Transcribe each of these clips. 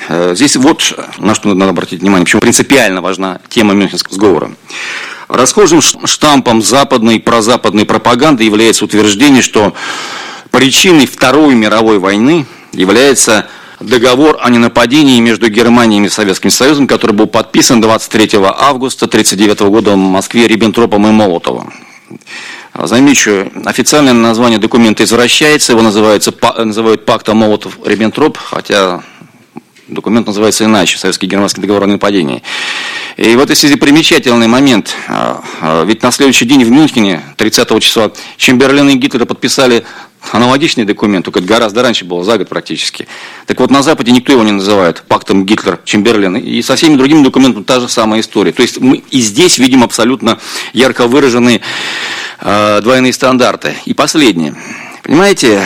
здесь вот на что надо обратить внимание, почему принципиально важна тема Мюнхенского сговора. Расхожим штампом западной и прозападной пропаганды является утверждение, что причиной Второй мировой войны является договор о ненападении между Германией и Советским Союзом, который был подписан 23 августа 1939 года в Москве Риббентропом и Молотовым. Замечу, официальное название документа извращается, его называют пактом Молотов-Риббентроп, хотя документ называется иначе, Советский германский договор о ненападении. И в этой связи примечательный момент, ведь на следующий день в Мюнхене, 30 числа, Чемберлен и Гитлер подписали аналогичный документ, только это гораздо раньше было, за год практически. Так вот, на Западе никто его не называет пактом Гитлер-Чемберлен, и со всеми другими документами та же самая история. То есть мы и здесь видим абсолютно ярко выраженные двойные стандарты. И последнее. Понимаете,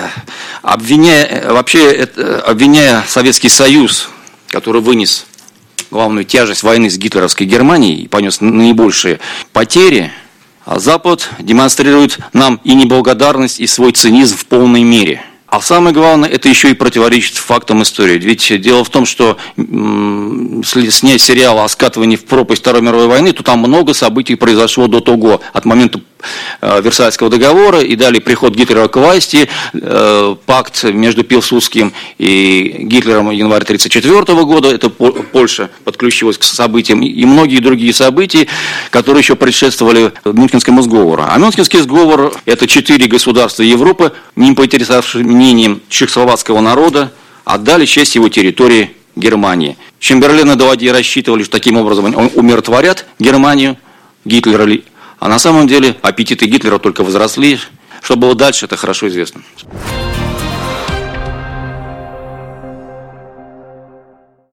обвиняя Советский Союз, который вынес главную тяжесть войны с гитлеровской Германией и понес наибольшие потери, а Запад демонстрирует нам и неблагодарность, и свой цинизм в полной мере. А самое главное, это еще и противоречит фактам истории. Ведь дело в том, что если снять сериал о скатывании в пропасть Второй мировой войны, то там много событий произошло до того, от момента Версальского договора и далее приход Гитлера к власти, пакт между Пилсудским и Гитлером в январе 1934 года, это Польша подключилась к событиям, и многие другие события, которые еще предшествовали Мюнхенскому сговору. А Мюнхенский сговор – это 4 государства Европы, не поинтересовавшись мнением чехословацкого народа, отдали часть его территории Германии. Чемберлен и Даладье рассчитывали, что таким образом умиротворят Германию, Гитлера. А на самом деле аппетиты Гитлера только возросли. Что было дальше, это хорошо известно.